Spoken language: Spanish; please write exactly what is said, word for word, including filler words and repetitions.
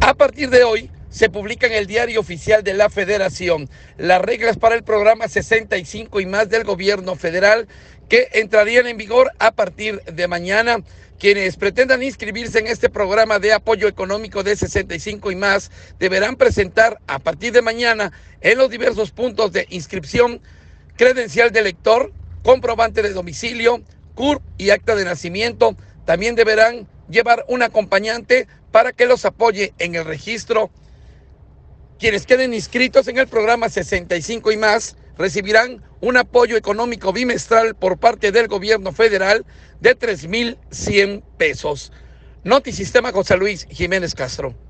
A partir de hoy, se publica en el Diario Oficial de la Federación las reglas para el programa sesenta y cinco y más del gobierno federal, que entrarían en vigor a partir de mañana. Quienes pretendan inscribirse en este programa de apoyo económico de sesenta y cinco y más deberán presentar a partir de mañana en los diversos puntos de inscripción credencial de lector, comprobante de domicilio, C U R P y acta de nacimiento. También deberán llevar un acompañante para que los apoye en el registro. Quienes queden inscritos en el programa sesenta y cinco y más recibirán un apoyo económico bimestral por parte del gobierno federal de tres mil cien pesos. Notisistema, José Luis Jiménez Castro.